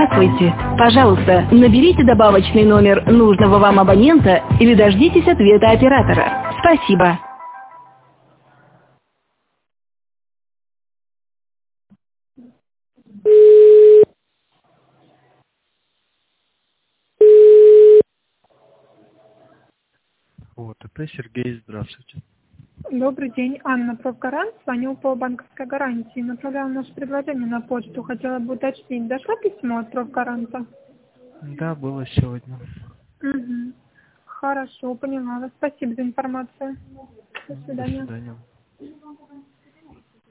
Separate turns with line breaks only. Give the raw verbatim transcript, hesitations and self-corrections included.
Здравствуйте. Пожалуйста, наберите добавочный номер нужного вам абонента или дождитесь ответа оператора. Спасибо.
ОТП Сергей, здравствуйте.
Добрый день, Анна, профгарант. Звоню по банковской гарантии. Направляла наше предложение на почту. Хотела бы уточнить, дошло письмо от профгаранта?
Да, было сегодня.
Угу. Хорошо, поняла вас. Спасибо за информацию. До
До
свидания.
свидания.